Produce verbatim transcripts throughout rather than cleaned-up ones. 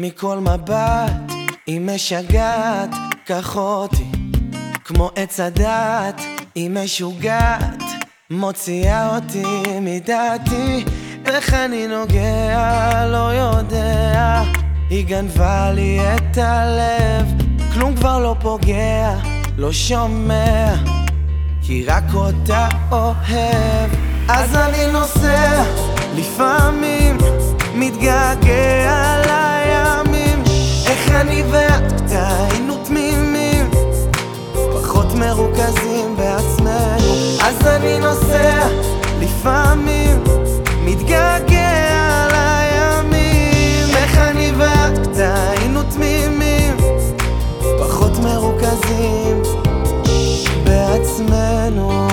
מכל מבט היא משגעת, קח אותי כמו עץ הדעת, היא משוגעת, מוציאה אותי מדעתי. איך אני נוגע לא יודע, היא גנבה לי את הלב, כלום כבר לא פוגע, לא שומע, כי רק אותה אוהב. אז אני נוסע, לפעמים מתגעגע לימים, איך אני ואתה היינו תמימים, פחות מרוכזים בעצמנו. אז אני נוסע, לפעמים מתגעגע לימים, איך אני ואתה היינו תמימים, פחות מרוכזים בעצמנו.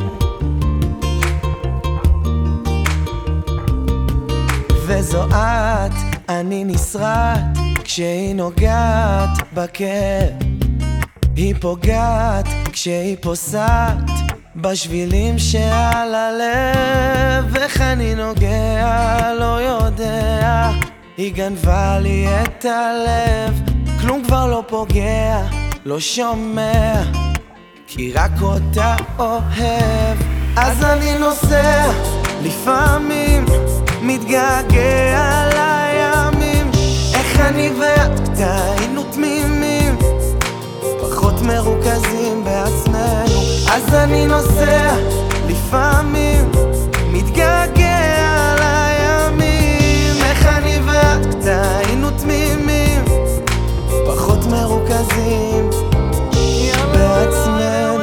וזו את, אני נשרט כשהיא נוגעת בכאב, היא פוגעת כשהיא פוסעת בשבילים שעל הלב. איך אני נוגע לא יודע, היא גנבה לי את הלב, כלום כבר לא פוגע, לא שומע, כי רק אותה אוהב. אז אני נוסע, לפעמים מתגעגע לימים, איך אני ואתה היינו תמימים, פחות מרוכזים בעצמנו. אז אני נוסע, לפעמים מתגעגע לימים, איך אני ואתה היינו תמימים, פחות מרוכזים בעצמנו.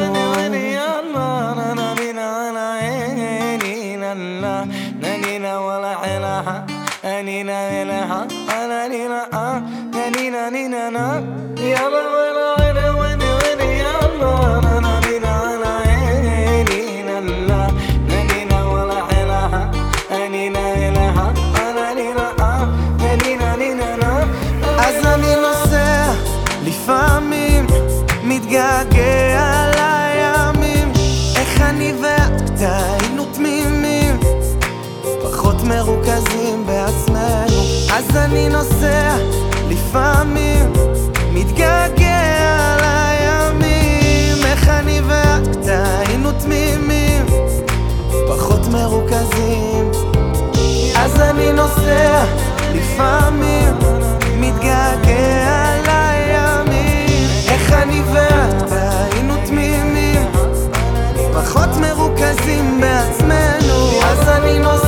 أنينا لها أنينا آه أنينا نينا نا يا ولا ولا وين وين يا الله أنينا لا أنينا لا أنينا ولا لها أنينا لها أنينا آه أنينا نينا نا. אז אני נוסע, לפעמים מתגעגע לימים, איך אני ואתה היינו תמימים, פחות מרוכזים בעצמנו. אז אני נוסע, לפעמים מתגעגע לימים, איך אני ואתה היינו תמימים, פחות מרוכזים. אז אני נוסע, לפעמים מתגעגע לימים, איך אני ואתה היינו תמימים, פחות מרוכזים בעצמנו. אז אני נוסע